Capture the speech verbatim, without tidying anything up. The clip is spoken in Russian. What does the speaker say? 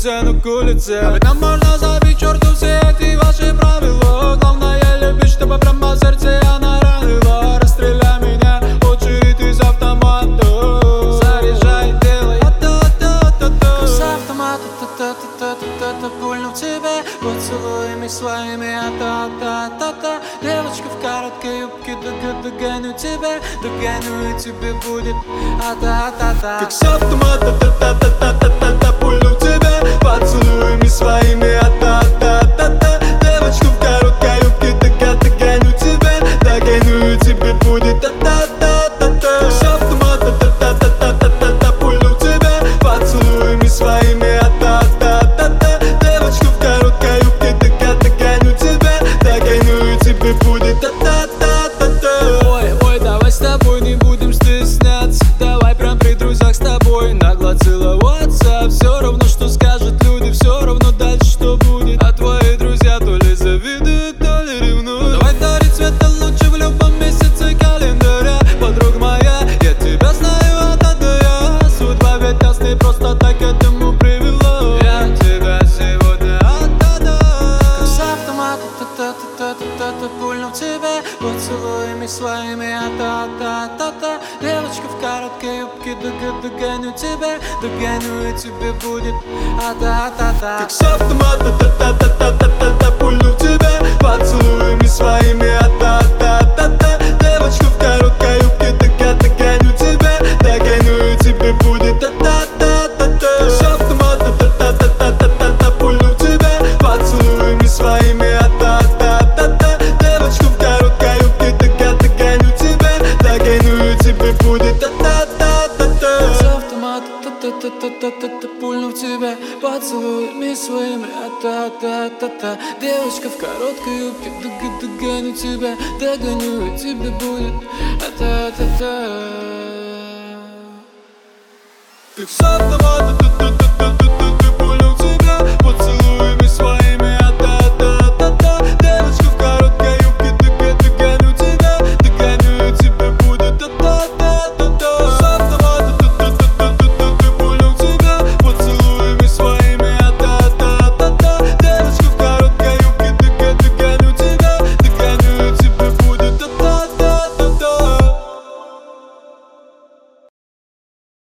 цену к улице. А ведь нам можно забить черту все эти ваши правила. Главное любить, чтобы прямо в сердце она ранила. Расстреляй меня, очередь из автомата. Заряжай, делай а-та-та-та-та. С автомата та-та-та-та-та-та. Пульну в тебе поцелуями своими а-та-та-та-та. Девочка в короткой юбке, догоню тебя, догоню и тебе будет а-та-та-та. Как с автомата та-та-та-та-та-та. Пульну в тебе поцелуями своими а-та-та-та-та. Девочка в короткой юбке, догоню тебя, догоню и тебе будет а-та-та-та-та. Как с автомата та-та-та-та-та-та. Пульну в тебе поцелуями своими а-та-та-та-та. Девочка в короткой юбке, догоню тебя, догоню и тебе будет а-та-та-та-та. Ой, ой, давай с тобой не будем стесняться. Давай прям при друзьях с тобой нагло целоваться. Все равно, что скажут люди, все равно дальше что будет. А твои друзья то ли завидуют, то ли ревнуют. Давай дарить цвета лучше в любом месяце календаря. Подруга моя, я тебя знаю от А до Я. Судьба ведь нас не просто так к этому привела. Я тебя сегодня отдам. Как с автомата та-та-та-та-та-та. Пульну в тебе поцелуями своими а-та-та-та-та. Девочка в короткой юбке, догоню тебя, догоню и тебе будет а-та-та-та. Как с автомата та-та-та-та-та-та. Пульну в тебе поцелуями своими а-та-та-та-та. Девочка в короткой юбке, догоню тебя, догоню и тебе будет а-та-та-та-та. Как с автомата та-та-та-та-та-та. Пульну в тебе поцелуями своими а-та-та-та-та. Девочка в короткой юбке, догоню тебя, догоню и тебе будет а-та-та-та-та. С автомата та-та-та-та-та-та. Пульну в тебя поцелуями своими а-та-та-та-та. Девочка в короткой юбке, догоню тебя, догоню и тебе будет а-та-та-та. Как с автомата та-та-та-та-та.